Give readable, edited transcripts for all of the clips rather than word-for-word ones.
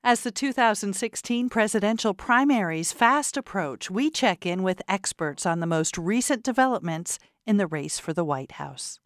As the 2016 presidential primaries fast approach, we check in with experts on the most recent developments in the race for the White House.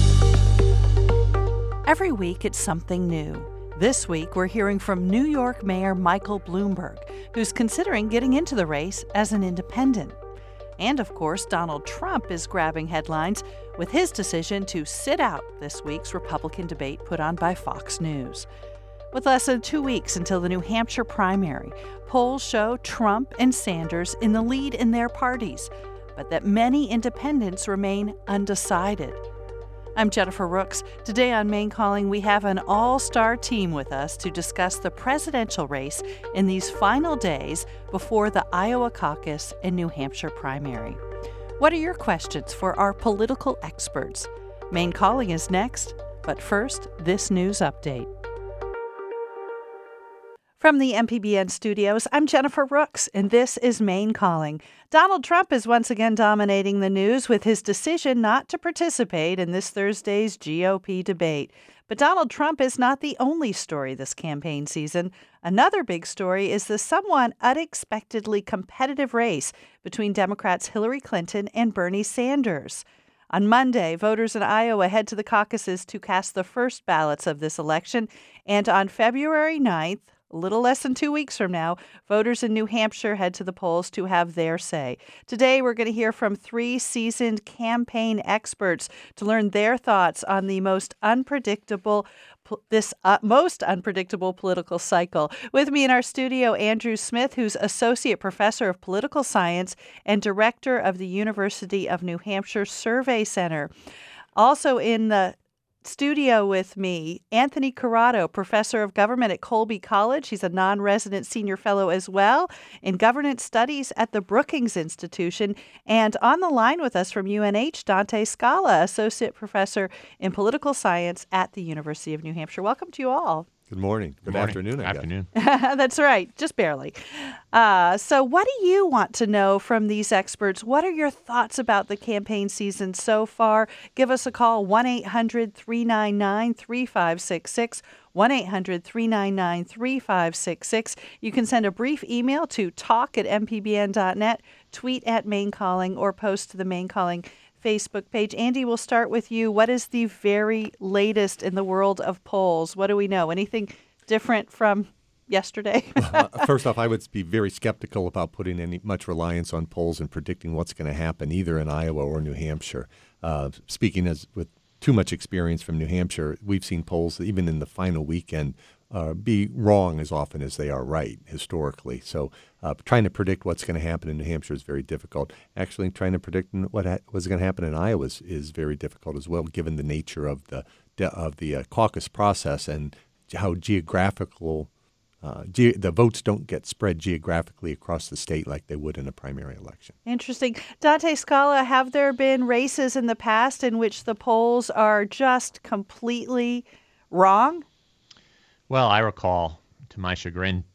Every week, it's something new. This week, we're hearing from New York Mayor Michael Bloomberg, who's considering getting into the race as an independent. And, of course, Donald Trump is grabbing headlines with his decision to sit out this week's Republican debate put on by Fox News. With less than 2 weeks until the New Hampshire primary, polls show Trump and Sanders in the lead in their parties, but that many independents remain undecided. I'm Jennifer Rooks. Today on Maine Calling, we have an all-star team with us to discuss the presidential race in these final days before the Iowa caucus and New Hampshire primary. What are your questions for our political experts? Maine Calling is next, but first, this news update. From the MPBN studios, I'm Jennifer Rooks, and this is Maine Calling. Donald Trump is once again dominating the news with his decision not to participate in this Thursday's GOP debate. But Donald Trump is not the only story this campaign season. Another big story is the somewhat unexpectedly competitive race between Democrats Hillary Clinton and Bernie Sanders. On Monday, voters in Iowa head to the caucuses to cast the first ballots of this election, and on February 9th, a little less than 2 weeks from now, voters in New Hampshire head to the polls to have their say. Today, we're going to hear from three seasoned campaign experts to learn their thoughts on the most unpredictable political cycle. With me in our studio, Andrew Smith, who's Associate Professor of Political Science and Director of the University of New Hampshire Survey Center. Also in the studio with me, Anthony Corrado, Professor of Government at Colby College. He's a non-resident senior fellow as well in governance studies at the Brookings Institution. And on the line with us from UNH, Dante Scala, Associate Professor in Political Science at the University of New Hampshire. Welcome to you all. Good morning. Good afternoon, I guess. Afternoon. That's right. Just barely. So what do you want to know from these experts? What are your thoughts about the campaign season so far? Give us a call, 1-800-399-3566, 1-800-399-3566. You can send a brief email to talk@mpbn.net, tweet at Maine Calling, or post to the Maine Calling Facebook page. Andy, we'll start with you. What is the very latest in the world of polls? What do we know? Anything different from yesterday? First off, I would be very skeptical about putting much reliance on polls and predicting what's going to happen either in Iowa or New Hampshire. Speaking as with too much experience from New Hampshire, we've seen polls even in the final weekend be wrong as often as they are right historically. So trying to predict what's going to happen in New Hampshire is very difficult. Actually, trying to predict what's going to happen in Iowa is very difficult as well, given the nature of the caucus process and how geographical the votes don't get spread geographically across the state like they would in a primary election. Interesting. Dante Scala, have there been races in the past in which the polls are just completely wrong? Well, I recall, to my chagrin,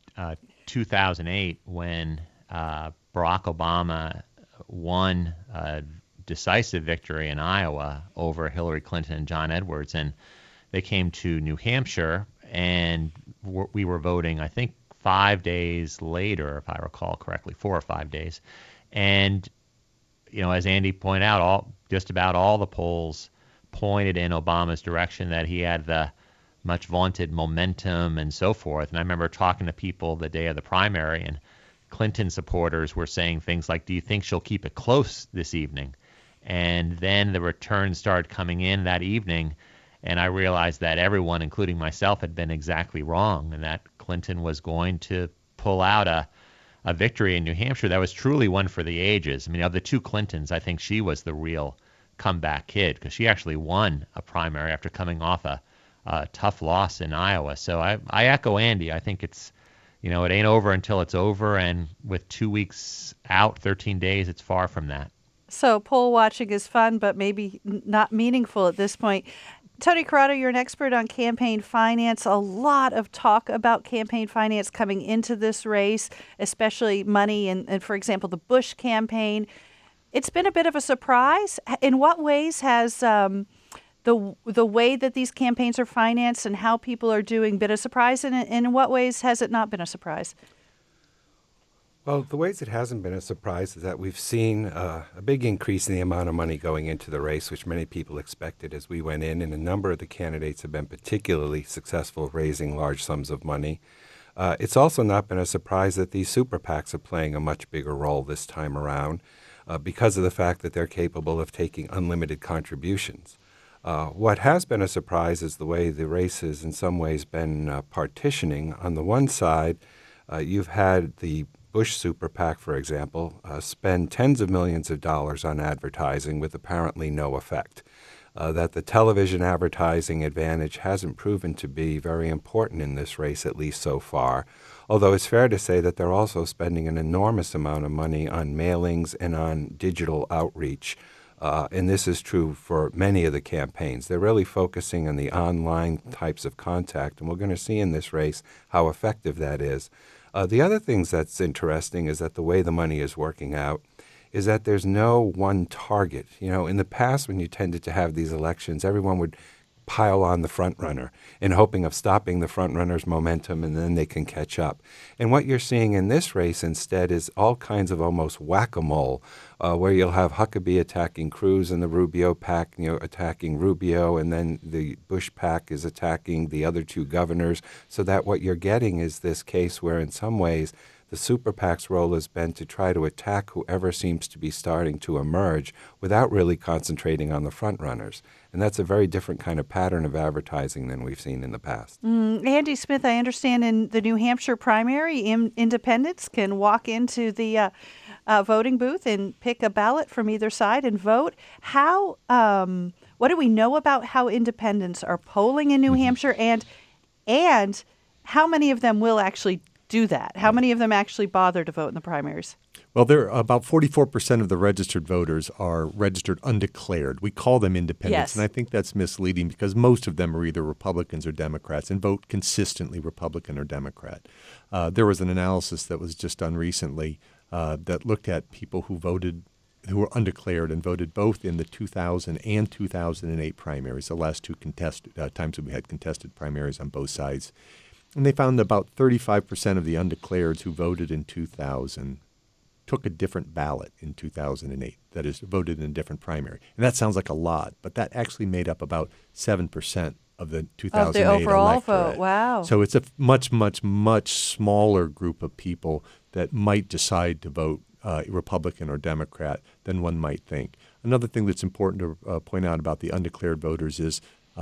2008 when Barack Obama won a decisive victory in Iowa over Hillary Clinton and John Edwards, and they came to New Hampshire, and we were voting, I think, 5 days later, if I recall correctly, 4 or 5 days. And, you know, as Andy pointed out, just about all the polls pointed in Obama's direction, that he had the much vaunted momentum and so forth. And I remember talking to people the day of the primary, and Clinton supporters were saying things like, do you think she'll keep it close this evening? And then the returns started coming in that evening, and I realized that everyone, including myself, had been exactly wrong, and that Clinton was going to pull out a victory in New Hampshire that was truly one for the ages. I mean, of the two Clintons, I think she was the real comeback kid, because she actually won a primary after coming off a tough loss in Iowa. So I echo Andy. I think it's, it ain't over until it's over. And with 2 weeks out, 13 days, it's far from that. So poll watching is fun, but maybe not meaningful at this point. Tony Corrado, you're an expert on campaign finance. A lot of talk about campaign finance coming into this race, especially money and for example, the Bush campaign. It's been a bit of a surprise. In what ways has the the way that these campaigns are financed and how people are doing been a surprise? And in what ways has it not been a surprise? Well, the ways it hasn't been a surprise is that we've seen a big increase in the amount of money going into the race, which many people expected as we went in, and a number of the candidates have been particularly successful raising large sums of money. It's also not been a surprise that these super PACs are playing a much bigger role this time around because of the fact that they're capable of taking unlimited contributions. What has been a surprise is the way the race has in some ways been partitioning. On the one side, you've had the Bush Super PAC, for example, spend tens of millions of dollars on advertising with apparently no effect. That the television advertising advantage hasn't proven to be very important in this race, at least so far, although it's fair to say that they're also spending an enormous amount of money on mailings and on digital outreach. And this is true for many of the campaigns. They're really focusing on the online types of contact, and we're going to see in this race how effective that is. The other things that's interesting is that the way the money is working out is that there's no one target. You know, in the past when you tended to have these elections, everyone would pile on the front runner in hoping of stopping the front runner's momentum, and then they can catch up. And what you're seeing in this race instead is all kinds of almost whack-a-mole, where you'll have Huckabee attacking Cruz and the Rubio PAC, attacking Rubio, and then the Bush PAC is attacking the other two governors, so that what you're getting is this case where in some ways the super PAC's role has been to try to attack whoever seems to be starting to emerge without really concentrating on the front runners. And that's a very different kind of pattern of advertising than we've seen in the past. Andy Smith, I understand in the New Hampshire primary, independents can walk into the voting booth and pick a ballot from either side and vote. How? What do we know about how independents are polling in New Hampshire, and how many of them will actually do that? How many of them actually bother to vote in the primaries? Well, there are about 44% of the registered voters are registered undeclared. We call them independents, Yes. and I think that's misleading because most of them are either Republicans or Democrats and vote consistently Republican or Democrat. There was an analysis that was just done recently that looked at people who were undeclared and voted both in the 2000 and 2008 primaries, the last two times that we had contested primaries on both sides. And they found about 35% of the undeclareds who voted in 2000 took a different ballot in 2008, that is, voted in a different primary. And that sounds like a lot, but that actually made up about 7% of the 2008 of the overall electorate. vote. Wow. So it's a much, much, much smaller group of people that might decide to vote Republican or Democrat than one might think. Another thing that's important to point out about the undeclared voters is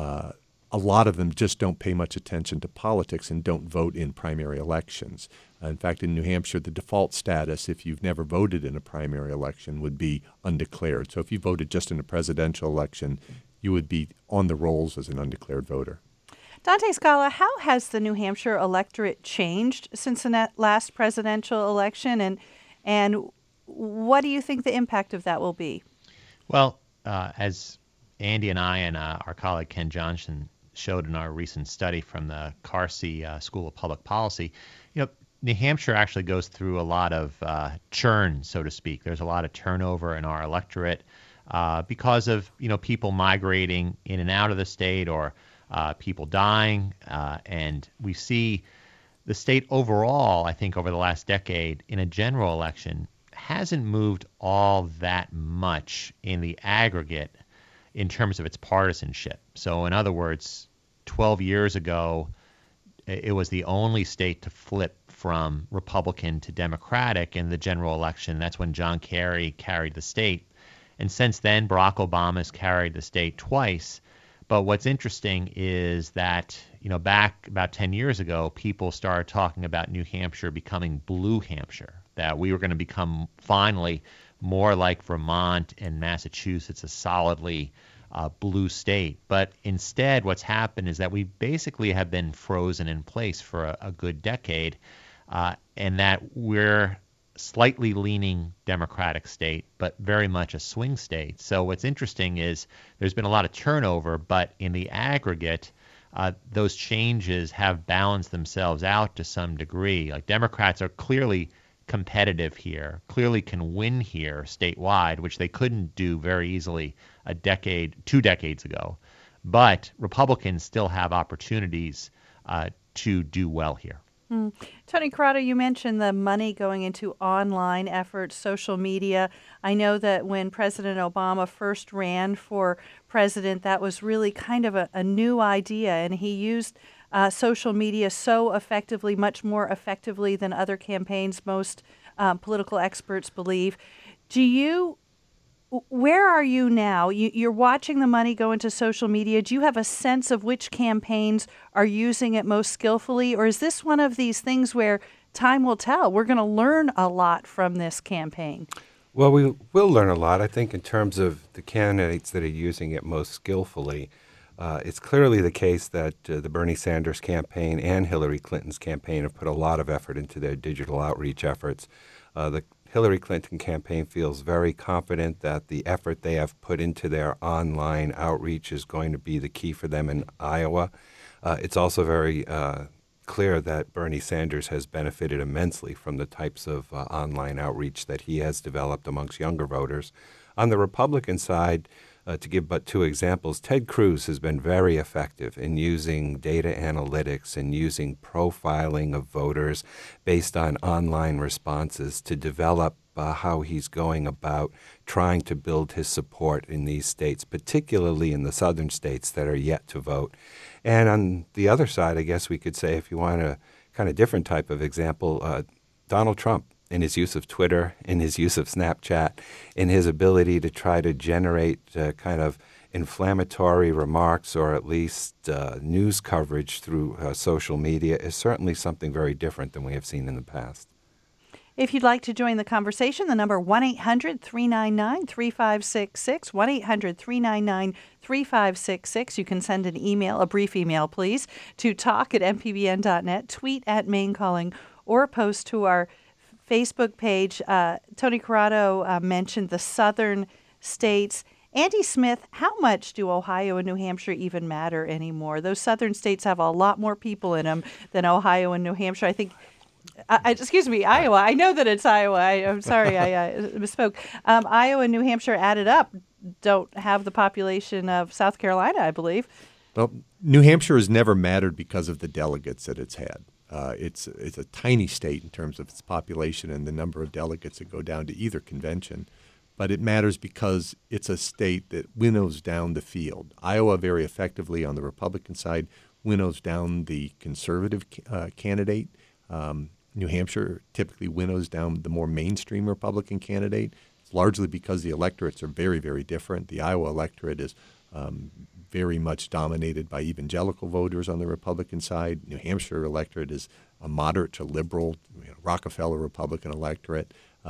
a lot of them just don't pay much attention to politics and don't vote in primary elections. In fact, in New Hampshire, the default status, if you've never voted in a primary election, would be undeclared. So if you voted just in a presidential election, you would be on the rolls as an undeclared voter. Dante Scala, how has the New Hampshire electorate changed since the last presidential election, and what do you think the impact of that will be? Well, as Andy and I and our colleague Ken Johnson showed in our recent study from the Carsey School of Public Policy, New Hampshire actually goes through a lot of churn, so to speak. There's a lot of turnover in our electorate because of people migrating in and out of the state or people dying, and we see the state overall, I think, over the last decade in a general election hasn't moved all that much in the aggregate in terms of its partisanship. So in other words, 12 years ago, it was the only state to flip from Republican to Democratic in the general election. That's when John Kerry carried the state. And since then, Barack Obama's carried the state twice. But what's interesting is that, back about 10 years ago, people started talking about New Hampshire becoming blue Hampshire, that we were going to become finally more like Vermont and Massachusetts, a solidly blue state. But instead, what's happened is that we basically have been frozen in place for a good decade, and that we're slightly leaning Democratic state, but very much a swing state. So what's interesting is there's been a lot of turnover, but in the aggregate, those changes have balanced themselves out to some degree. Like Democrats are clearly competitive here, clearly can win here statewide, which they couldn't do very easily 2 decades ago. But Republicans still have opportunities to do well here. Tony Corrado, you mentioned the money going into online efforts, social media. I know that when President Obama first ran for president, that was really kind of a new idea, and he used social media so effectively, much more effectively than other campaigns, most political experts believe. Where are you now? You're watching the money go into social media. Do you have a sense of which campaigns are using it most skillfully? Or is this one of these things where time will tell? We're going to learn a lot from this campaign. Well, we will learn a lot, I think, in terms of the candidates that are using it most skillfully. It's clearly the case that the Bernie Sanders campaign and Hillary Clinton's campaign have put a lot of effort into their digital outreach efforts. The Hillary Clinton campaign feels very confident that the effort they have put into their online outreach is going to be the key for them in Iowa. It's also very clear that Bernie Sanders has benefited immensely from the types of online outreach that he has developed amongst younger voters. On the Republican side, to give but two examples, Ted Cruz has been very effective in using data analytics and using profiling of voters based on online responses to develop how he's going about trying to build his support in these states, particularly in the southern states that are yet to vote. And on the other side, I guess we could say, if you want a kind of different type of example, Donald Trump, in his use of Twitter, in his use of Snapchat, in his ability to try to generate kind of inflammatory remarks or at least news coverage through social media is certainly something very different than we have seen in the past. If you'd like to join the conversation, the number 1-800-399-3566, 1-800-399-3566. You can send an email, a brief email, please, to talk@mpbn.net, tweet at Maine Calling, or post to our Facebook page. Tony Corrado mentioned the southern states. Andy Smith, how much do Ohio and New Hampshire even matter anymore? Those southern states have a lot more people in them than Ohio and New Hampshire. I think, excuse me, Iowa. I know that it's Iowa. I'm sorry, I misspoke. Iowa and New Hampshire added up don't have the population of South Carolina, I believe. Well, New Hampshire has never mattered because of the delegates that it's had. It's a tiny state in terms of its population and the number of delegates that go down to either convention, but it matters because it's a state that winnows down the field. Iowa very effectively on the Republican side winnows down the conservative candidate. New Hampshire typically winnows down the more mainstream Republican candidate. It's largely because the electorates are very, very different. The Iowa electorate is very much dominated by evangelical voters on the Republican side. New Hampshire electorate is a moderate to liberal, Rockefeller Republican electorate.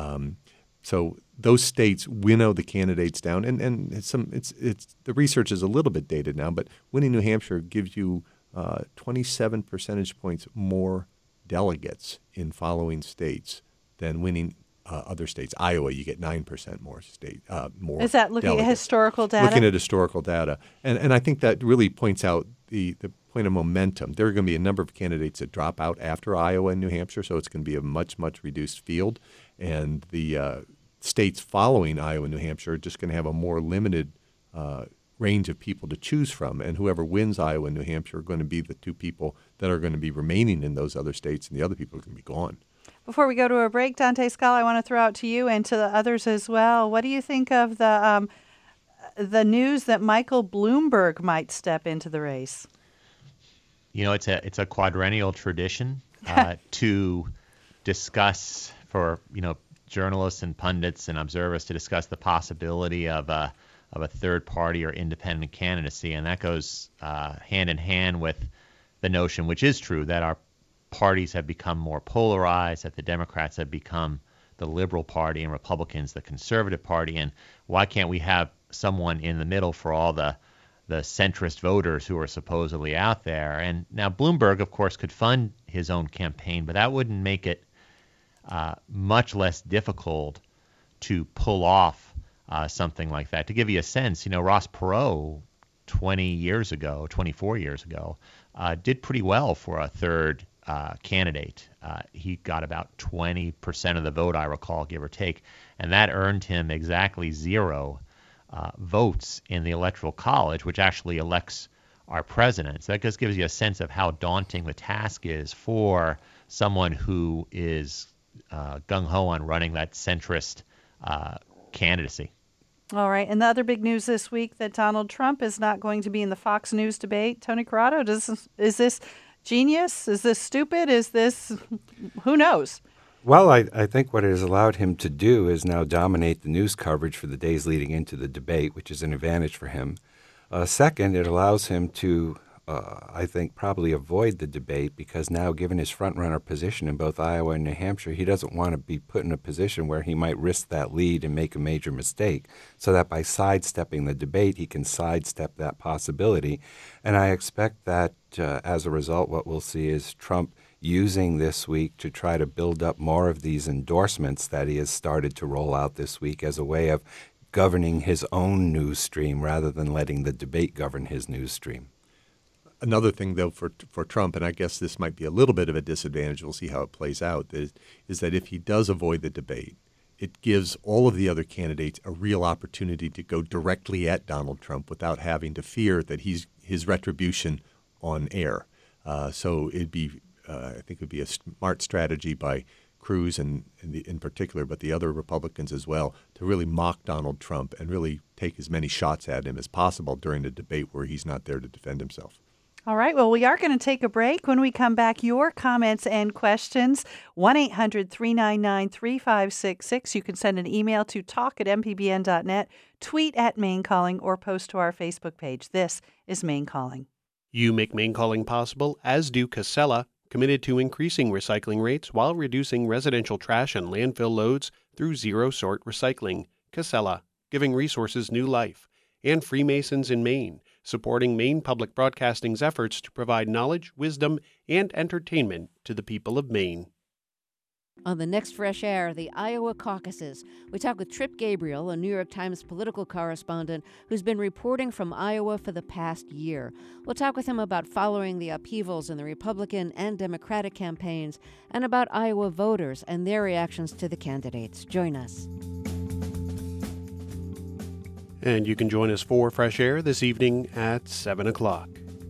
So those states winnow the candidates down, and it's the research is a little bit dated now, but winning New Hampshire gives you 27 percentage points more delegates in following states than winning other states. Iowa, you get 9% more more. Is that looking delegates. at historical data? Looking at historical data, and I think that really points out the point of momentum. There are going to be a number of candidates that drop out after Iowa and New Hampshire, so it's going to be a much reduced field, and the states following Iowa and New Hampshire are just going to have a more limited range of people to choose from, and whoever wins Iowa and New Hampshire are going to be the two people that are going to be remaining in those other states, and the other people are going to be gone. Before we go to a break, Dante Scala, I want to throw out to you and to the others as well. What do you think of the news that Michael Bloomberg might step into the race? It's a quadrennial tradition to discuss for journalists and pundits and observers to discuss the possibility of a third party or independent candidacy, and that goes hand in hand with the notion, which is true, that our parties have become more polarized, that the Democrats have become the liberal party and Republicans the conservative party, and why can't we have someone in the middle for all the centrist voters who are supposedly out there? And now Bloomberg, of course, could fund his own campaign, but that wouldn't make it much less difficult to pull off something like that. To give you a sense, Ross Perot 24 years ago, did pretty well for a third candidate. He got about 20% of the vote, I recall, give or take, and that earned him exactly zero votes in the Electoral College, which actually elects our president. So that just gives you a sense of how daunting the task is for someone who is gung-ho on running that centrist candidacy. All right. And the other big news this week that Donald Trump is not going to be in the Fox News debate. Tony Corrado, is this genius? Is this stupid? Is this, who knows? Well, I think what it has allowed him to do is now dominate the news coverage for the days leading into the debate, which is an advantage for him. Second, it allows him to, I think, probably avoid the debate because now, given his front-runner position in both Iowa and New Hampshire, he doesn't want to be put in a position where he might risk that lead and make a major mistake, so that by sidestepping the debate, he can sidestep that possibility. And I expect that, as a result, what we'll see is Trump using this week to try to build up more of these endorsements that he has started to roll out this week as a way of governing his own news stream rather than letting the debate govern his news stream. Another thing, though, for Trump, and I guess this might be a little bit of a disadvantage, we'll see how it plays out, is that if he does avoid the debate, it gives all of the other candidates a real opportunity to go directly at Donald Trump without having to fear that his retribution on air. So it'd be I think it would be a smart strategy by Cruz in particular, but the other Republicans as well, to really mock Donald Trump and really take as many shots at him as possible during the debate where he's not there to defend himself. All right. Well, we are going to take a break. When we come back, your comments and questions, 1-800-399-3566. You can send an email to talk@mpbn.net, tweet at Maine Calling, or post to our Facebook page. This is Maine Calling. You make Maine Calling possible, as do Casella, committed to increasing recycling rates while reducing residential trash and landfill loads through zero-sort recycling. Casella, giving resources new life. And Freemasons in Maine, supporting Maine Public Broadcasting's efforts to provide knowledge, wisdom, and entertainment to the people of Maine. On the next Fresh Air, the Iowa caucuses, we talk with Trip Gabriel, a New York Times political correspondent who's been reporting from Iowa for the past year. We'll talk with him about following the upheavals in the Republican and Democratic campaigns and about Iowa voters and their reactions to the candidates. Join us. And you can join us for Fresh Air this evening at 7 o'clock.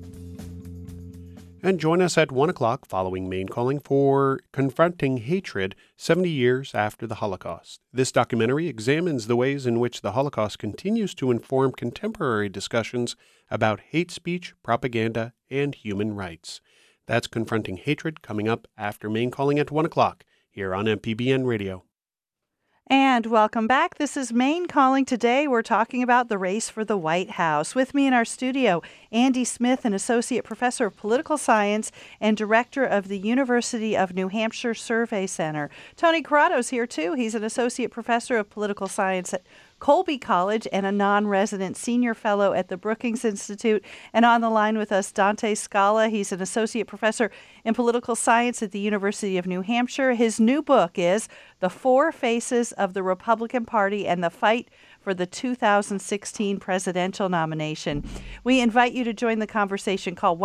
And join us at 1 o'clock following Maine Calling for Confronting Hatred 70 Years After the Holocaust. This documentary examines the ways in which the Holocaust continues to inform contemporary discussions about hate speech, propaganda, and human rights. That's Confronting Hatred coming up after Maine Calling at 1 o'clock here on MPBN Radio. And welcome back. This is Maine Calling. Today we're talking about the race for the White House. With me in our studio, Andy Smith, an associate professor of political science and director of the University of New Hampshire Survey Center. Tony Corrado's here too. He's an associate professor of political science at Colby College and a non-resident senior fellow at the Brookings Institute. And on the line with us, Dante Scala. He's an associate professor in political science at the University of New Hampshire. His new book is The Four Faces of the Republican Party and the Fight for the 2016 presidential nomination. We invite you to join the conversation. Call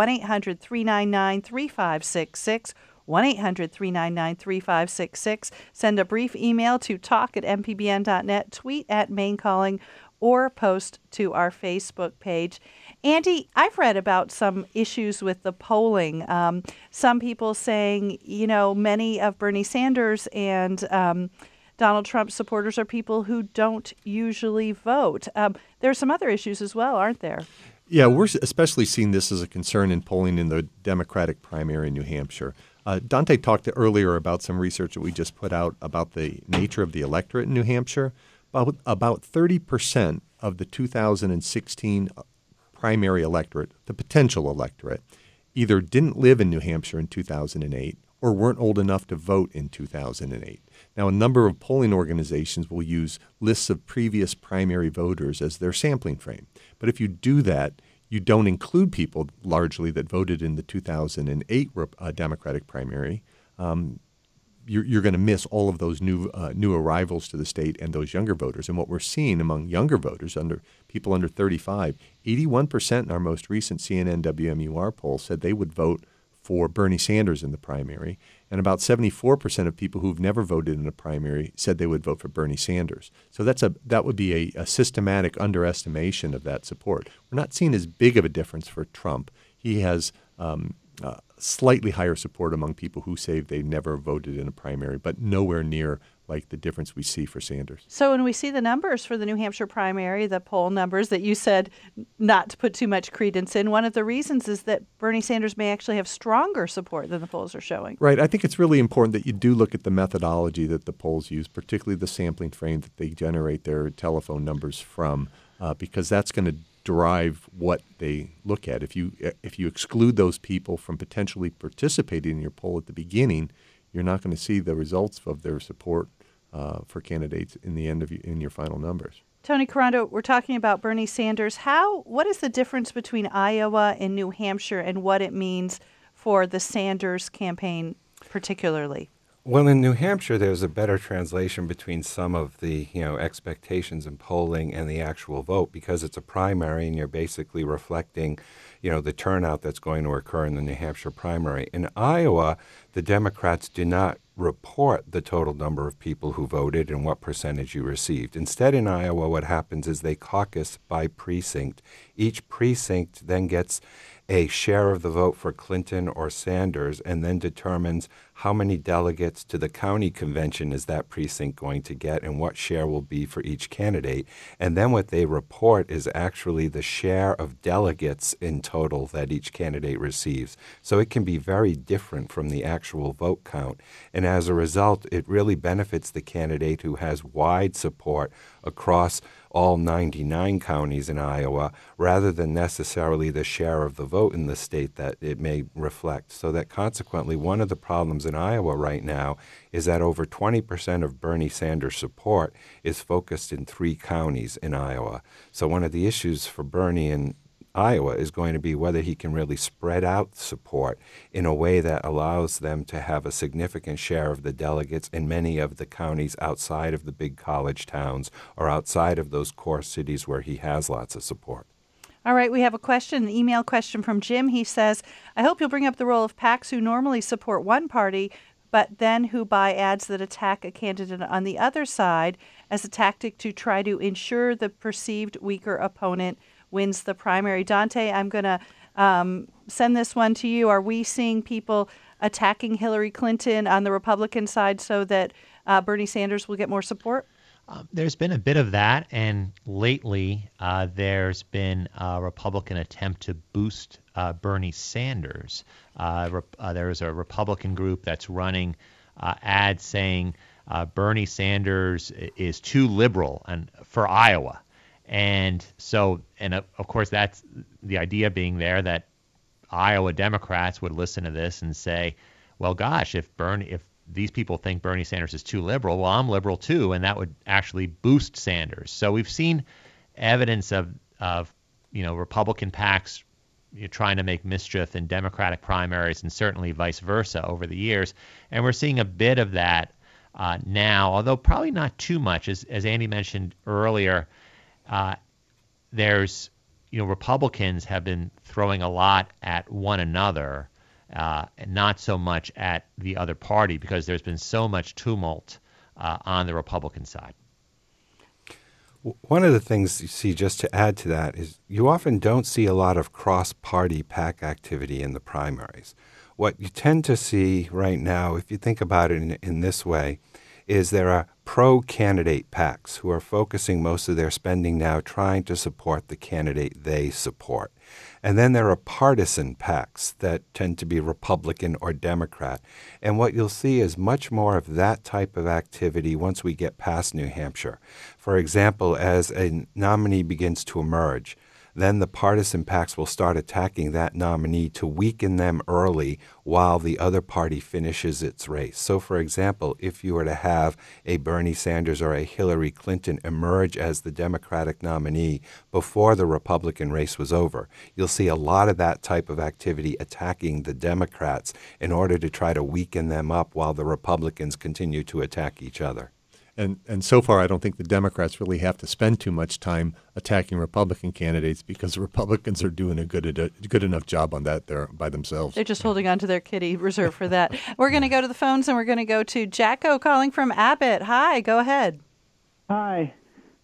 1-800-399-3566. 1-800-399-3566. Send a brief email to talk@mpbn.net, tweet at Maine Calling, or post to our Facebook page. Andy, I've read about some issues with the polling. Some people saying, many of Bernie Sanders and Donald Trump supporters are people who don't usually vote. There are some other issues as well, aren't there? Yeah, we're especially seeing this as a concern in polling in the Democratic primary in New Hampshire. Dante talked earlier about some research that we just put out about the nature of the electorate in New Hampshire. About 30% of the 2016 primary electorate, the potential electorate, either didn't live in New Hampshire in 2008 or weren't old enough to vote in 2008. Now, a number of polling organizations will use lists of previous primary voters as their sampling frame. But if you do that, you don't include people largely that voted in the 2008 Democratic primary. You're going to miss all of those new arrivals to the state and those younger voters. And what we're seeing among younger voters, people under 35, 81% in our most recent CNN WMUR poll said they would vote for Bernie Sanders in the primary, and about 74% of people who've never voted in a primary said they would vote for Bernie Sanders. So that would be a systematic underestimation of that support. We're not seeing as big of a difference for Trump. He has slightly higher support among people who say they never voted in a primary, but nowhere near like the difference we see for Sanders. So when we see the numbers for the New Hampshire primary, the poll numbers that you said not to put too much credence in, one of the reasons is that Bernie Sanders may actually have stronger support than the polls are showing. Right. I think it's really important that you do look at the methodology that the polls use, particularly the sampling frame that they generate their telephone numbers from, because that's going to drive what they look at. If you exclude those people from potentially participating in your poll at the beginning, you're not going to see the results of their support for candidates in the end of in your final numbers. Tony Carando, we're talking about Bernie Sanders. What is the difference between Iowa and New Hampshire and what it means for the Sanders campaign particularly? Well, in New Hampshire, there's a better translation between some of the expectations in polling and the actual vote, because it's a primary and you're basically reflecting the turnout that's going to occur in the New Hampshire primary. In Iowa, the Democrats do not report the total number of people who voted and what percentage you received. Instead, in Iowa, what happens is they caucus by precinct. Each precinct then gets a share of the vote for Clinton or Sanders and then determines how many delegates to the county convention is that precinct going to get and what share will be for each candidate. And then what they report is actually the share of delegates in total that each candidate receives. So it can be very different from the actual vote count. And as a result, it really benefits the candidate who has wide support across all 99 counties in Iowa, rather than necessarily the share of the vote in the state that it may reflect. So that consequently, one of the problems in Iowa right now is that over 20% of Bernie Sanders support is focused in 3 counties in Iowa. So one of the issues for Bernie in Iowa is going to be whether he can really spread out support in a way that allows them to have a significant share of the delegates in many of the counties outside of the big college towns or outside of those core cities where he has lots of support. All right, we have a question, an email question from Jim. He says, I hope you'll bring up the role of PACs who normally support one party, but then who buy ads that attack a candidate on the other side as a tactic to try to ensure the perceived weaker opponent wins the primary. Dante, I'm going to send this one to you. Are we seeing people attacking Hillary Clinton on the Republican side so that Bernie Sanders will get more support? There's been a bit of that, and lately there's been a Republican attempt to boost Bernie Sanders. There's a Republican group that's running ads saying Bernie Sanders is too liberal for Iowa. And so, of course, that's the idea being there that Iowa Democrats would listen to this and say, well, gosh, if these people think Bernie Sanders is too liberal, well, I'm liberal too, and that would actually boost Sanders. So we've seen evidence of Republican PACs trying to make mischief in Democratic primaries, and certainly vice versa over the years. And we're seeing a bit of that now, although probably not too much, as Andy mentioned earlier. There's, Republicans have been throwing a lot at one another, and not so much at the other party, because there's been so much tumult on the Republican side. One of the things you see, just to add to that, is you often don't see a lot of cross-party PAC activity in the primaries. What you tend to see right now, if you think about it in this way, is there are pro-candidate PACs who are focusing most of their spending now trying to support the candidate they support. And then there are partisan PACs that tend to be Republican or Democrat. And what you'll see is much more of that type of activity once we get past New Hampshire. For example, as a nominee begins to emerge, then the partisan PACs will start attacking that nominee to weaken them early while the other party finishes its race. So, for example, if you were to have a Bernie Sanders or a Hillary Clinton emerge as the Democratic nominee before the Republican race was over, you'll see a lot of that type of activity attacking the Democrats in order to try to weaken them up while the Republicans continue to attack each other. And so far, I don't think the Democrats really have to spend too much time attacking Republican candidates because the Republicans are doing a good enough job on that there by themselves. They're just holding on to their kitty reserve for that. We're going to go to the phones, and we're going to go to Jacko calling from Abbott. Hi, go ahead. Hi.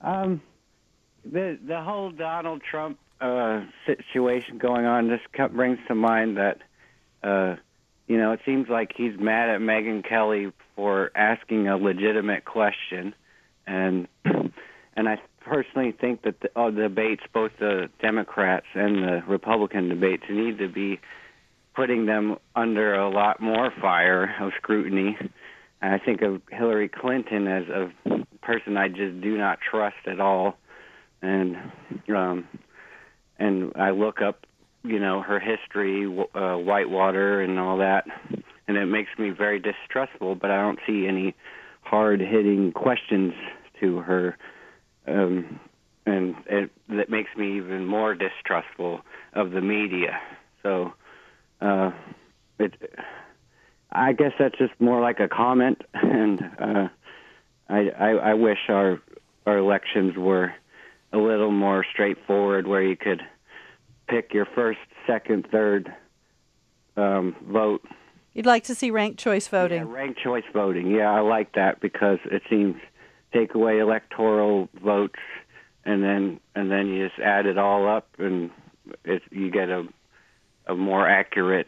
The whole Donald Trump situation going on just brings to mind that, it seems like he's mad at Megyn Kelly for asking a legitimate question, and I personally think that the debates, both the Democrats and the Republican debates, need to be putting them under a lot more fire of scrutiny. And I think of Hillary Clinton as a person I just do not trust at all, and I look up, her history, Whitewater, and all that. And it makes me very distrustful, but I don't see any hard-hitting questions to her, and that makes me even more distrustful of the media. So, I guess that's just more like a comment, and I wish our elections were a little more straightforward, where you could pick your first, second, third vote. You'd like to see ranked choice voting? Yeah, ranked choice voting. Yeah, I like that because it seems take away electoral votes, and then you just add it all up, and you get a more accurate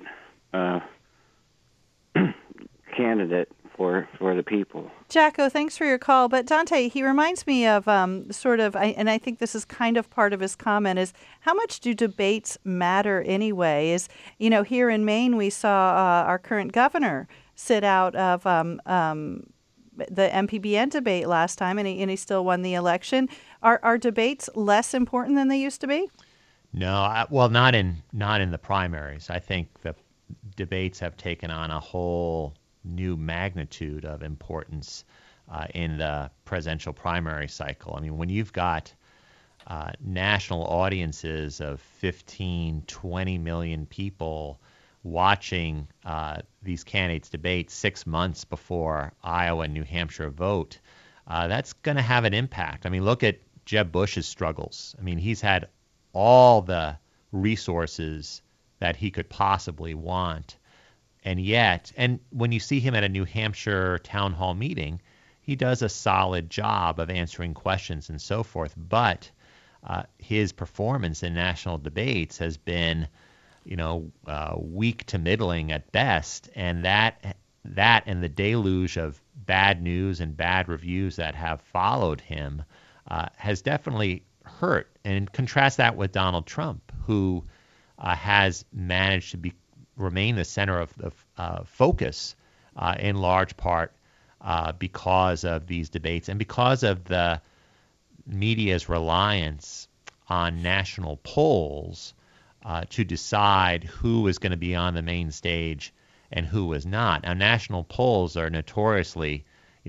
candidate for the people. Jacko, thanks for your call. But Dante, he reminds me of and I think this is kind of part of his comment, is how much do debates matter anyway? Here in Maine, we saw our current governor sit out of the MPBN debate last time, and he still won the election. Are debates less important than they used to be? No, not in the primaries. I think the debates have taken on a whole new magnitude of importance in the presidential primary cycle. I mean, when you've got national audiences of 15, 20 million people watching these candidates debate 6 months before Iowa and New Hampshire vote, that's going to have an impact. I mean, look at Jeb Bush's struggles. I mean, he's had all the resources that he could possibly want. And when you see him at a New Hampshire town hall meeting, he does a solid job of answering questions and so forth. But his performance in national debates has been, weak to middling at best. And that and the deluge of bad news and bad reviews that have followed him has definitely hurt. And contrast that with Donald Trump, who has managed to remain the center of the focus in large part because of these debates and because of the media's reliance on national polls to decide who is going to be on the main stage and who is not. Now, national polls are notoriously,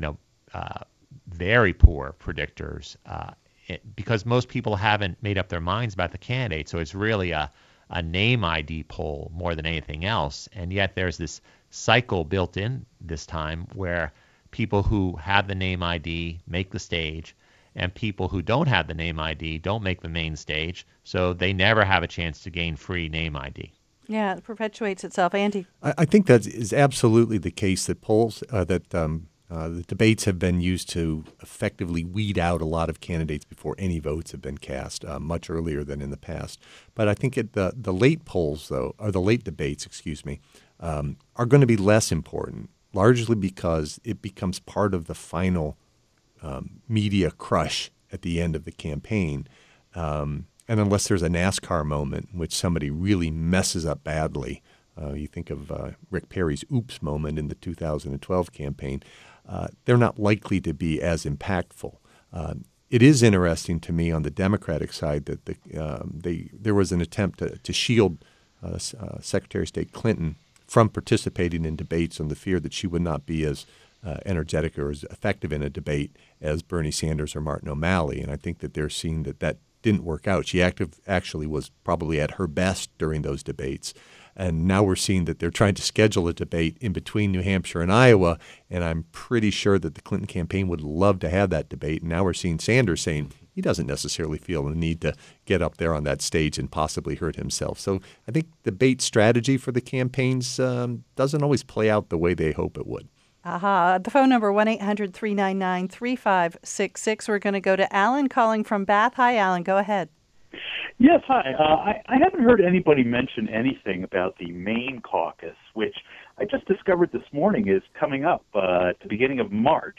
very poor predictors because most people haven't made up their minds about the candidate. So it's really a name ID poll more than anything else. And yet there's this cycle built in this time where people who have the name ID make the stage, and people who don't have the name ID don't make the main stage, so they never have a chance to gain free name ID. Yeah, it perpetuates itself. Andy? I think that is absolutely the case, that polls, the debates have been used to effectively weed out a lot of candidates before any votes have been cast, much earlier than in the past. But I think the late polls, though, or the late debates, are going to be less important, largely because it becomes part of the final media crush at the end of the campaign. And unless there's a NASCAR moment in which somebody really messes up badly, you think of Rick Perry's oops moment in the 2012 campaign, they're not likely to be as impactful. It is interesting to me on the Democratic side that there was an attempt to shield Secretary of State Clinton from participating in debates on the fear that she would not be as energetic or as effective in a debate as Bernie Sanders or Martin O'Malley. And I think that they're seeing that didn't work out. She actually was probably at her best during those debates. And now we're seeing that they're trying to schedule a debate in between New Hampshire and Iowa, and I'm pretty sure that the Clinton campaign would love to have that debate. And now we're seeing Sanders saying he doesn't necessarily feel the need to get up there on that stage and possibly hurt himself. So I think debate strategy for the campaigns doesn't always play out the way they hope it would. The phone number, 1-800-399-3566. We're going to go to Alan calling from Bath. Hi, Alan. Go ahead. Yes, hi. I haven't heard anybody mention anything about the Maine caucus, which I just discovered this morning is coming up at the beginning of March.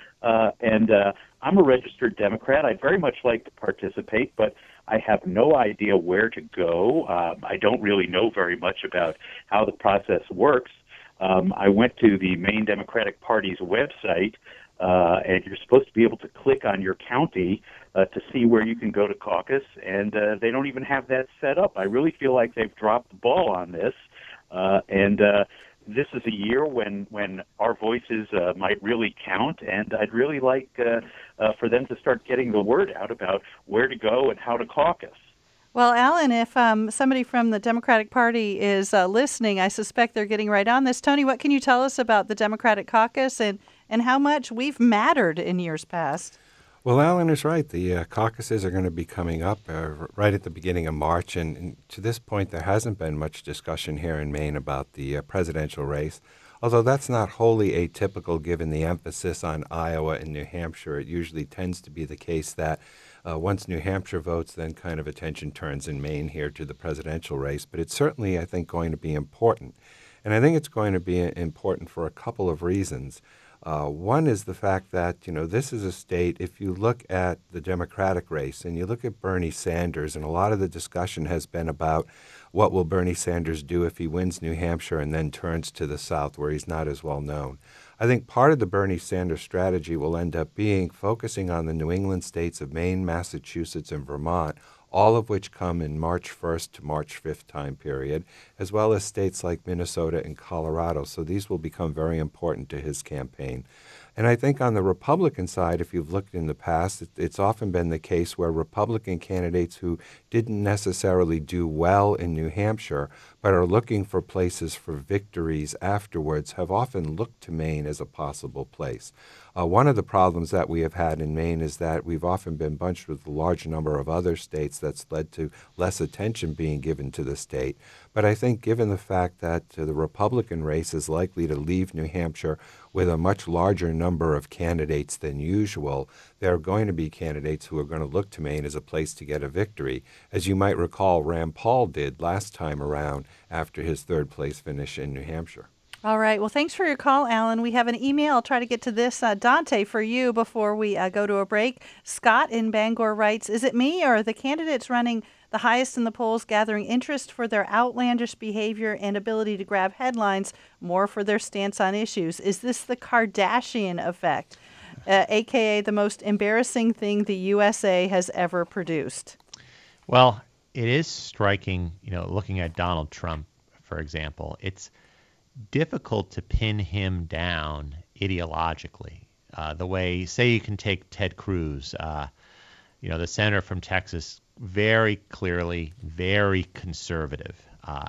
And I'm a registered Democrat. I'd very much like to participate, but I have no idea where to go. I don't really know very much about how the process works. I went to the Maine Democratic Party's website, and you're supposed to be able to click on your county to see where you can go to caucus, and they don't even have that set up. I really feel like they've dropped the ball on this, and this is a year when our voices might really count, and I'd really like for them to start getting the word out about where to go and how to caucus. Well, Alan, if somebody from the Democratic Party is listening, I suspect they're getting right on this. Tony, what can you tell us about the Democratic caucus and how much we've mattered in years past? Well, Alan is right. The caucuses are going to be coming up right at the beginning of March, and to this point, there hasn't been much discussion here in Maine about the presidential race, although that's not wholly atypical given the emphasis on Iowa and New Hampshire. It usually tends to be the case that once New Hampshire votes, then kind of attention turns in Maine here to the presidential race, but it's certainly, I think, going to be important. And I think it's going to be important for a couple of reasons. One is the fact that, this is a state, if you look at the Democratic race and you look at Bernie Sanders, and a lot of the discussion has been about what will Bernie Sanders do if he wins New Hampshire and then turns to the South where he's not as well known. I think part of the Bernie Sanders strategy will end up being focusing on the New England states of Maine, Massachusetts, and Vermont, all of which come in March 1st to March 5th time period, as well as states like Minnesota and Colorado. So these will become very important to his campaign. And I think on the Republican side, if you've looked in the past, it's often been the case where Republican candidates who didn't necessarily do well in New Hampshire but are looking for places for victories afterwards have often looked to Maine as a possible place. One of the problems that we have had in Maine is that we've often been bunched with a large number of other states that's led to less attention being given to the state. But I think given the fact that the Republican race is likely to leave New Hampshire with a much larger number of candidates than usual, there are going to be candidates who are going to look to Maine as a place to get a victory, as you might recall Rand Paul did last time around after his third place finish in New Hampshire. All right. Well, thanks for your call, Alan. We have an email. I'll try to get to this. Dante, for you before we go to a break. Scott in Bangor writes, is it me or are the candidates running the highest in the polls gathering interest for their outlandish behavior and ability to grab headlines more for their stance on issues? Is this the Kardashian effect, a.k.a. the most embarrassing thing the USA has ever produced? Well, it is striking, looking at Donald Trump, for example. It's difficult to pin him down ideologically. The way, say, you can take Ted Cruz, the senator from Texas, very clearly very conservative,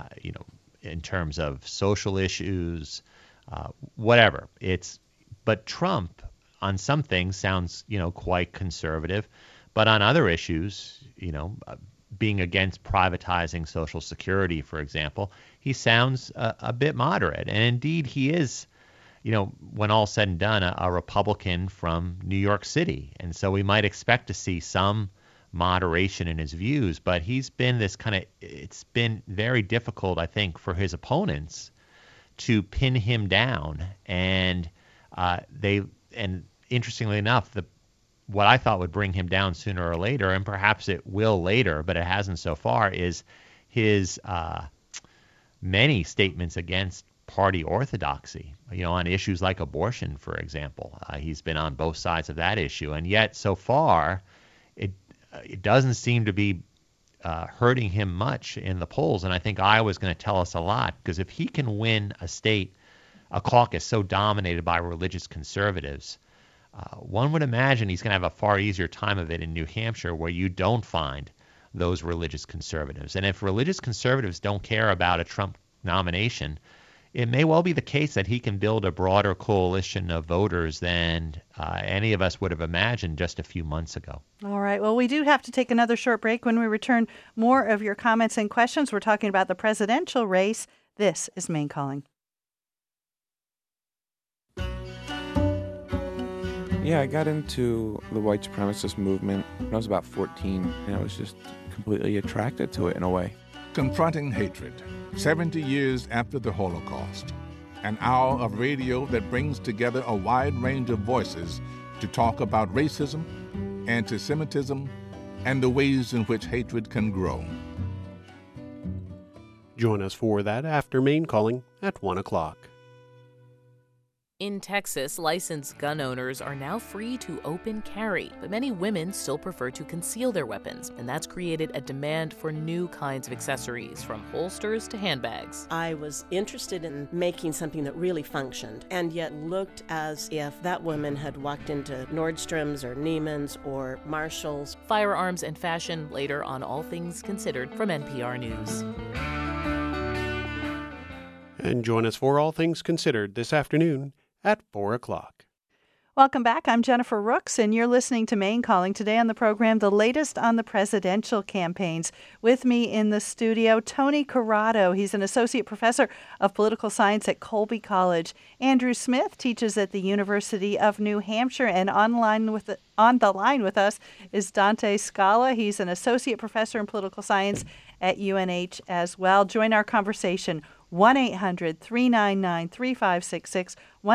in terms of social issues, whatever. But Trump, on some things, sounds, quite conservative, but on other issues, being against privatizing Social Security, for example, he sounds a bit moderate. And indeed, he is, when all's said and done, a Republican from New York City. And so we might expect to see some moderation in his views. But he's been it's been very difficult, I think, for his opponents to pin him down. And interestingly enough, what I thought would bring him down sooner or later, and perhaps it will later, but it hasn't so far, is his many statements against party orthodoxy, on issues like abortion, for example. He's been on both sides of that issue, and yet so far it doesn't seem to be hurting him much in the polls, and I think Iowa's going to tell us a lot, because if he can win a caucus so dominated by religious conservatives, one would imagine he's going to have a far easier time of it in New Hampshire, where you don't find those religious conservatives. And if religious conservatives don't care about a Trump nomination, it may well be the case that he can build a broader coalition of voters than any of us would have imagined just a few months ago. All right. Well, we do have to take another short break. When we return, more of your comments and questions. We're talking about the presidential race. This is Maine Calling. Yeah, I got into the white supremacist movement when I was about 14, and I was just completely attracted to it in a way. Confronting Hatred, 70 years after the Holocaust. An hour of radio that brings together a wide range of voices to talk about racism, anti-Semitism, and the ways in which hatred can grow. Join us for that after Maine Calling at 1 o'clock. In Texas, licensed gun owners are now free to open carry, but many women still prefer to conceal their weapons, and that's created a demand for new kinds of accessories, from holsters to handbags. I was interested in making something that really functioned, and yet looked as if that woman had walked into Nordstrom's or Neiman's or Marshall's. Firearms and fashion later on All Things Considered from NPR News. And join us for All Things Considered this afternoon at 4 o'clock. Welcome back. I'm Jennifer Rooks, and you're listening to Maine Calling. Today on the program, the latest on the presidential campaigns. With me in the studio, Tony Corrado. He's an associate professor of political science at Colby College. Andrew Smith teaches at the University of New Hampshire, and on the line with us is Dante Scala. He's an associate professor in political science at UNH as well. Join our conversation. 1-800-399-3566,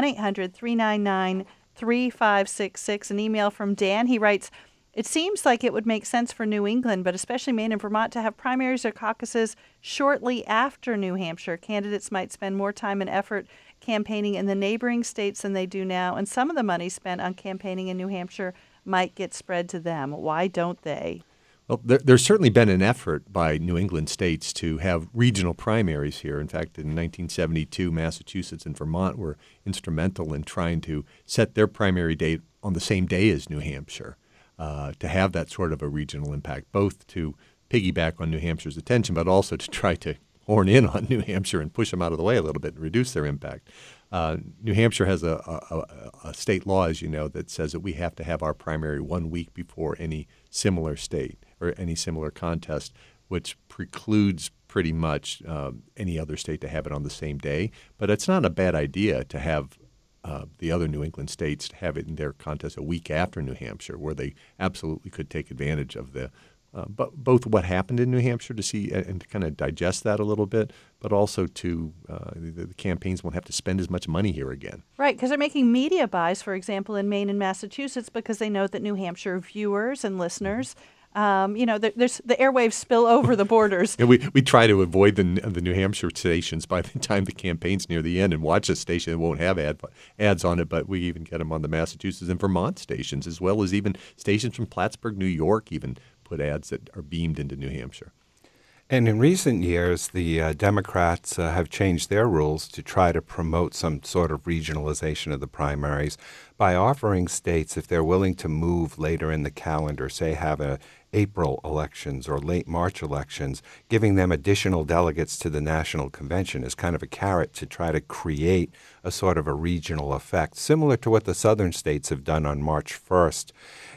1-800-399-3566. An email from Dan. He writes, it seems like it would make sense for New England, but especially Maine and Vermont, to have primaries or caucuses shortly after New Hampshire. Candidates might spend more time and effort campaigning in the neighboring states than they do now, and some of the money spent on campaigning in New Hampshire might get spread to them. Why don't they? Well, there's certainly been an effort by New England states to have regional primaries here. In fact, in 1972, Massachusetts and Vermont were instrumental in trying to set their primary date on the same day as New Hampshire, to have that sort of a regional impact, both to piggyback on New Hampshire's attention, but also to try to horn in on New Hampshire and push them out of the way a little bit and reduce their impact. New Hampshire has a state law, as you know, that says that we have to have our primary 1 week before any similar state or any similar contest, which precludes pretty much any other state to have it on the same day. But it's not a bad idea to have the other New England states have it in their contest a week after New Hampshire, where they absolutely could take advantage of the both what happened in New Hampshire to see and to kind of digest that a little bit, but also to the campaigns won't have to spend as much money here again. Right, because they're making media buys, for example, in Maine and Massachusetts, because they know that New Hampshire viewers and listeners, there's the airwaves spill over the borders. Yeah, we try to avoid the New Hampshire stations by the time the campaign's near the end and watch a station that won't have ads on it, but we even get them on the Massachusetts and Vermont stations, as well as even stations from Plattsburgh, New York, even put ads that are beamed into New Hampshire. And in recent years, the Democrats have changed their rules to try to promote some sort of regionalization of the primaries by offering states, if they're willing to move later in the calendar, say have a April elections or late March elections, giving them additional delegates to the national convention as kind of a carrot to try to create a sort of a regional effect, similar to what the southern states have done on March 1st.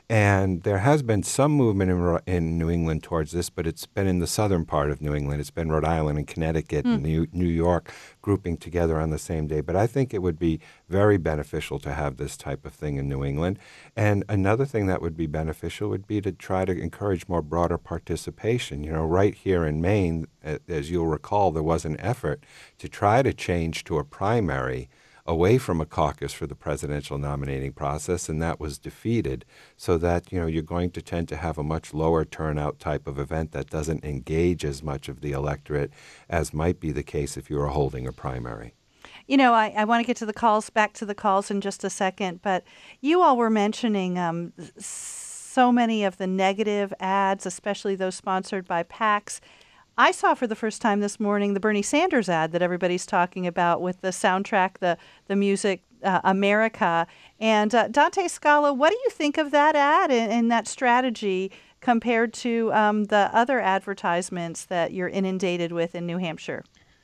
And there has been some movement in New England towards this, but it's been in the southern part of New England. It's been Rhode Island and Connecticut and New York grouping together on the same day. But I think it would be very beneficial to have this type of thing in New England. And another thing that would be beneficial would be to try to encourage more broader participation. You know, right here in Maine, as you'll recall, there was an effort to try to change to a primary away from a caucus for the presidential nominating process, and that was defeated, so that, you know, you're going to tend to have a much lower turnout type of event that doesn't engage as much of the electorate as might be the case if you were holding a primary. You know, I want to get to the calls, back to the calls in just a second, but you all were mentioning so many of the negative ads, especially those sponsored by PACs. I saw for the first time this morning the Bernie Sanders ad that everybody's talking about with the soundtrack, the music, America. And Dante Scala, what do you think of that ad and that strategy compared to the other advertisements that you're inundated with in New Hampshire?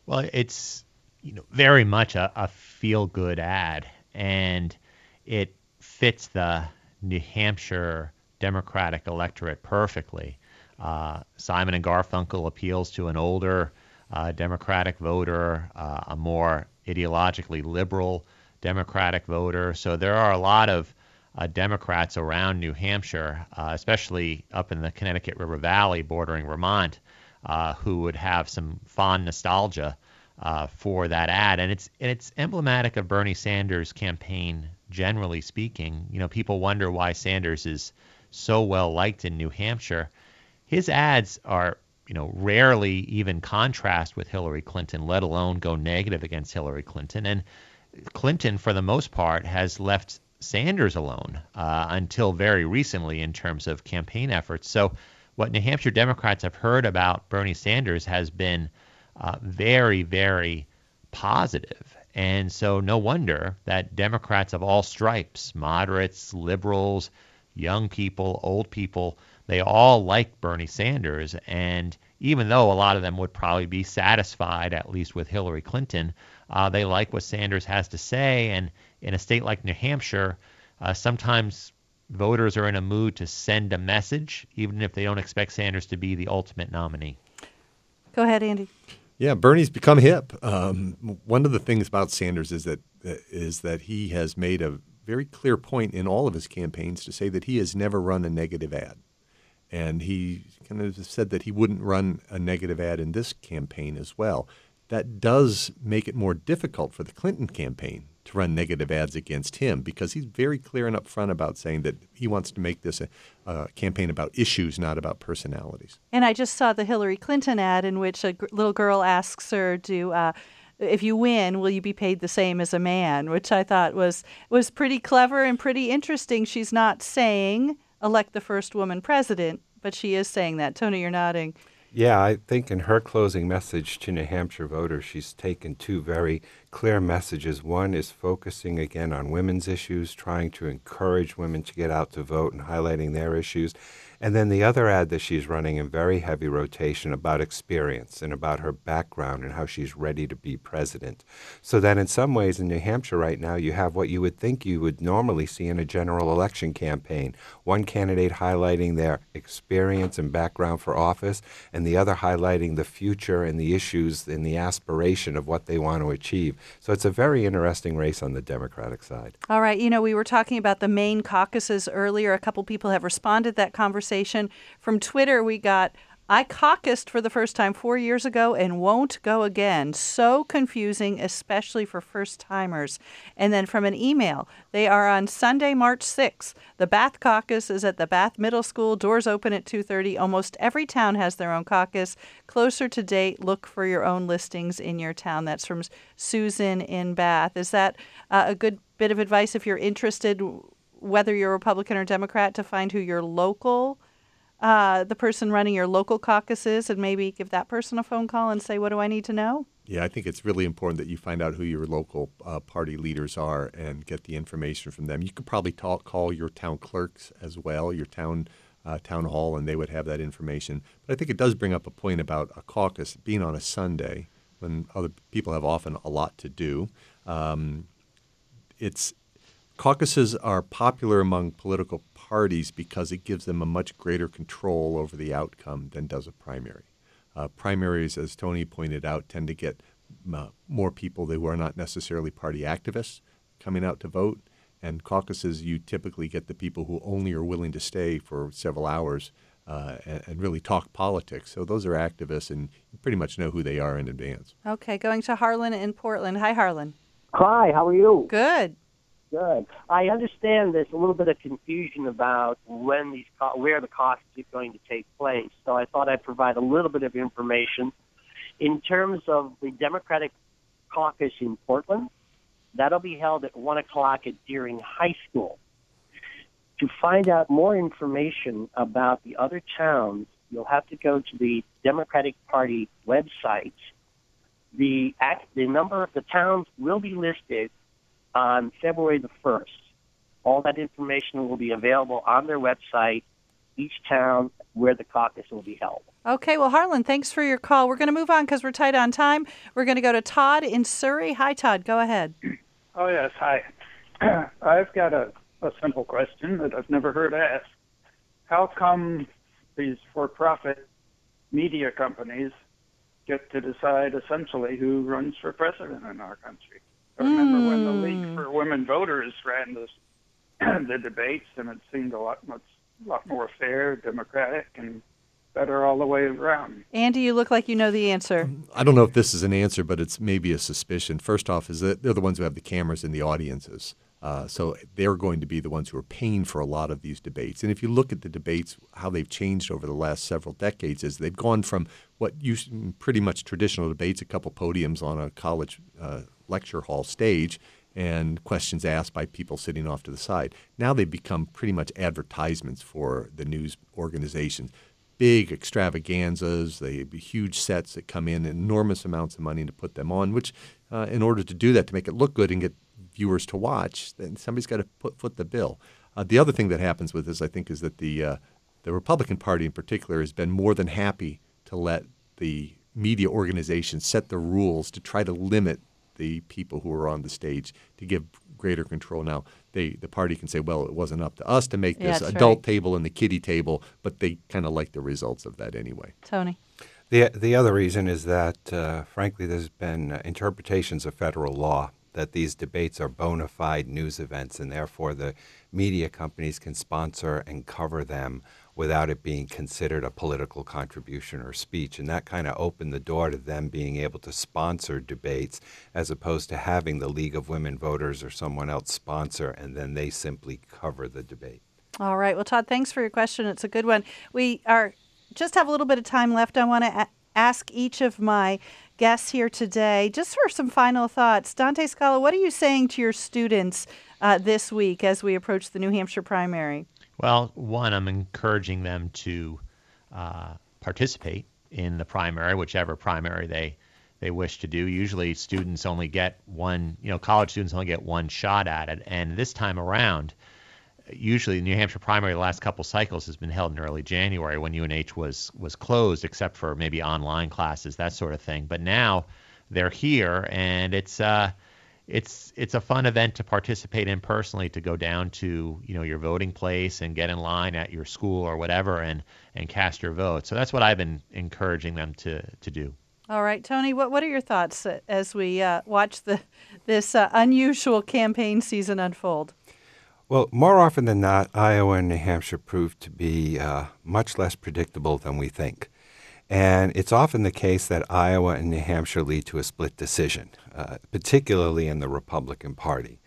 Well, it's very much a feel-good ad, and it fits the New Hampshire Democratic electorate perfectly. Simon and Garfunkel appeals to an older Democratic voter, a more ideologically liberal Democratic voter. So there are a lot of Democrats around New Hampshire, especially up in the Connecticut River Valley bordering Vermont, who would have some fond nostalgia for that ad. And it's emblematic of Bernie Sanders' campaign, generally speaking. People wonder why Sanders is so well liked in New Hampshire. His ads are, rarely even contrast with Hillary Clinton, let alone go negative against Hillary Clinton. And Clinton, for the most part, has left Sanders alone until very recently in terms of campaign efforts. So what New Hampshire Democrats have heard about Bernie Sanders has been very, very positive. And so no wonder that Democrats of all stripes, moderates, liberals, young people, old people, they all like Bernie Sanders. And even though a lot of them would probably be satisfied, at least with Hillary Clinton, they like what Sanders has to say. And in a state like New Hampshire, sometimes voters are in a mood to send a message, even if they don't expect Sanders to be the ultimate nominee. Go ahead, Andy. Yeah, Bernie's become hip. One of the things about Sanders is that he has made a very clear point in all of his campaigns to say that he has never run a negative ad. And he kind of said that he wouldn't run a negative ad in this campaign as well. That does make it more difficult for the Clinton campaign to run negative ads against him, because he's very clear and upfront about saying that he wants to make this a campaign about issues, not about personalities. And I just saw the Hillary Clinton ad in which a little girl asks her, if you win, will you be paid the same as a man? Which I thought was pretty clever and pretty interesting. She's not saying elect the first woman president, but she is saying that. Tony, you're nodding. Yeah, I think in her closing message to New Hampshire voters, she's taken two very clear messages. One is focusing again on women's issues, trying to encourage women to get out to vote and highlighting their issues. And then the other ad that she's running in very heavy rotation about experience and about her background and how she's ready to be president. So that in some ways in New Hampshire right now, you have what you would think you would normally see in a general election campaign. One candidate highlighting their experience and background for office, and the other highlighting the future and the issues and the aspiration of what they want to achieve. So it's a very interesting race on the Democratic side. All right. We were talking about the Maine caucuses earlier. A couple people have responded to that conversation. From Twitter, we got, I caucused for the first time 4 years ago and won't go again. So confusing, especially for first-timers. And then from an email, they are on Sunday, March 6th. The Bath caucus is at the Bath Middle School. Doors open at 2:30. Almost every town has their own caucus. Closer to date, look for your own listings in your town. That's from Susan in Bath. Is that a good bit of advice if you're interested, whether you're Republican or Democrat, to find who your local, the person running your local caucus is, and maybe give that person a phone call and say, what do I need to know? Yeah, I think it's really important that you find out who your local party leaders are and get the information from them. You could probably call your town clerks as well, your town hall, and they would have that information. But I think it does bring up a point about a caucus being on a Sunday when other people have often a lot to do. Caucuses are popular among political parties because it gives them a much greater control over the outcome than does a primary. Primaries, as Tony pointed out, tend to get more people who are not necessarily party activists coming out to vote. And caucuses, you typically get the people who only are willing to stay for several hours and really talk politics. So those are activists, and you pretty much know who they are in advance. Okay, going to Harlan in Portland. Hi, Harlan. Hi, how are you? Good. Good. I understand there's a little bit of confusion about when where the caucus is going to take place. So I thought I'd provide a little bit of information. In terms of the Democratic caucus in Portland, that'll be held at 1 o'clock at Deering High School. To find out more information about the other towns, you'll have to go to the Democratic Party website. The number of the towns will be listed on February the 1st. All that information will be available on their website each town where the caucus will be held. Okay, well, Harlan, thanks for your call. We're going to move on because we're tight on time. We're going to go to Todd in Surrey. Hi, Todd. Go ahead. Oh, yes. Hi. I've got a simple question that I've never heard asked. How come these for-profit media companies get to decide essentially who runs for president in our country? I remember when the League for Women Voters ran the debates, and it seemed a lot more fair, democratic, and better all the way around. Andy, you look like you know the answer. I don't know if this is an answer, but it's maybe a suspicion. First off, is that they're the ones who have the cameras in the audiences. So they're going to be the ones who are paying for a lot of these debates. And if you look at the debates, how they've changed over the last several decades is they've gone from what used to be pretty much traditional debates, a couple podiums on a college lecture hall stage, and questions asked by people sitting off to the side. Now they've become pretty much advertisements for the news organizations. Big extravaganzas, they have huge sets that come in, enormous amounts of money to put them on, which in order to do that, to make it look good and get viewers to watch, then somebody's got to foot the bill. The other thing that happens with this, I think, is that the Republican Party in particular has been more than happy to let the media organizations set the rules to try to limit the people who are on the stage to give greater control. Now, the party can say, well, it wasn't up to us to make this adult table and the kiddie table, but they kind of like the results of that anyway. Tony? The other reason is that, frankly, there's been interpretations of federal law that these debates are bona fide news events, and therefore the media companies can sponsor and cover them without it being considered a political contribution or speech. And that kind of opened the door to them being able to sponsor debates as opposed to having the League of Women Voters or someone else sponsor, and then they simply cover the debate. All right. Well, Todd, thanks for your question. It's a good one. We just have a little bit of time left. I want to ask each of my guests here today, just for some final thoughts. Dante Scala, what are you saying to your students this week as we approach the New Hampshire primary? Well, one, I'm encouraging them to participate in the primary, whichever primary they wish to do. Usually students only get one, college students only get one shot at it. And this time around, usually the New Hampshire primary the last couple cycles has been held in early January when UNH was closed, except for maybe online classes, that sort of thing. But now they're here, and it's a fun event to participate in personally, to go down to your voting place and get in line at your school or whatever and cast your vote. So that's what I've been encouraging them to do. All right, Tony, what are your thoughts as we watch this unusual campaign season unfold? Well, more often than not, Iowa and New Hampshire prove to be much less predictable than we think. And it's often the case that Iowa and New Hampshire lead to a split decision, particularly in the Republican Party.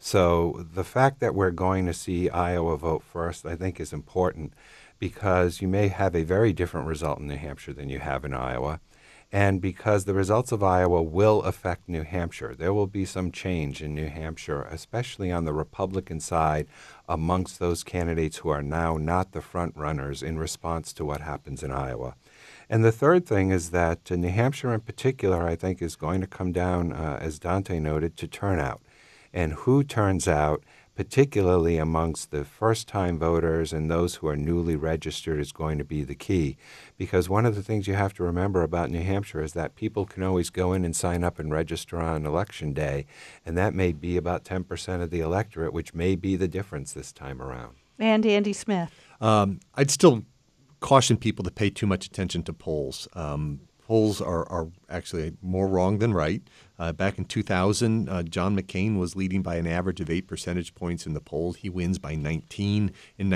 So the fact that we're going to see Iowa vote first, I think, is important because you may have a very different result in New Hampshire than you have in Iowa. And because the results of Iowa will affect New Hampshire. There will be some change in New Hampshire, especially on the Republican side, amongst those candidates who are now not the front runners in response to what happens in Iowa. And the third thing is that New Hampshire in particular, I think, is going to come down, as Dante noted, to turnout. And who turns out, particularly amongst the first-time voters and those who are newly registered, is going to be the key. Because one of the things you have to remember about New Hampshire is that people can always go in and sign up and register on Election Day, and that may be about 10% of the electorate, which may be the difference this time around. And Andy Smith. I'd still caution people to pay too much attention to polls. Polls are actually more wrong than right. Back in 2000, John McCain was leading by an average of 8 percentage points in the polls. He wins by 19. In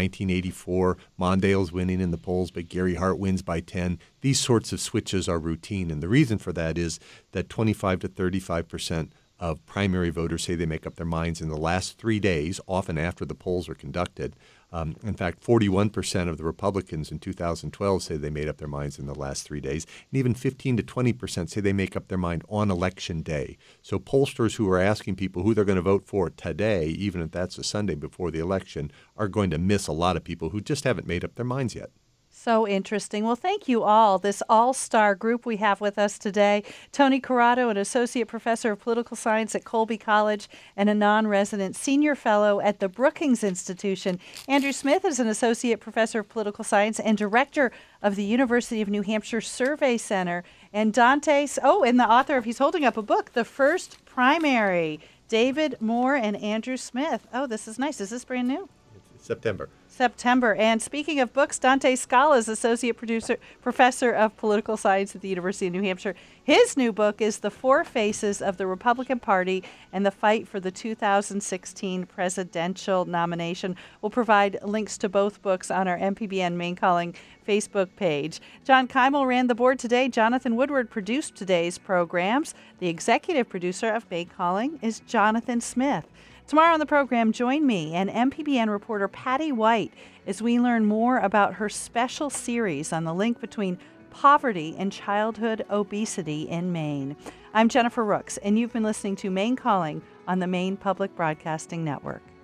1984, Mondale's winning in the polls, but Gary Hart wins by 10. These sorts of switches are routine, and the reason for that is that 25 to 35% of primary voters say they make up their minds in the last 3 days, often after the polls are conducted. In fact, 41% of the Republicans in 2012 say they made up their minds in the last 3 days, and even 15 to 20% say they make up their mind on Election Day. So pollsters who are asking people who they're going to vote for today, even if that's a Sunday before the election, are going to miss a lot of people who just haven't made up their minds yet. So interesting. Well, thank you all, this all-star group we have with us today. Tony Corrado, an associate professor of political science at Colby College and a non-resident senior fellow at the Brookings Institution. Andrew Smith is an associate professor of political science and director of the University of New Hampshire Survey Center. And Dante, and the author of, he's holding up a book, The First Primary, David Moore and Andrew Smith. Oh, this is nice. Is this brand new? It's September. And speaking of books, Dante Scala is Associate Professor of Political Science at the University of New Hampshire. His new book is The Four Faces of the Republican Party and the Fight for the 2016 Presidential Nomination. We'll provide links to both books on our MPBN Main Calling Facebook page. John Keimel ran the board today. Jonathan Woodward produced today's programs. The executive producer of Main Calling is Jonathan Smith. Tomorrow on the program, join me and MPBN reporter Patty White as we learn more about her special series on the link between poverty and childhood obesity in Maine. I'm Jennifer Rooks, and you've been listening to Maine Calling on the Maine Public Broadcasting Network.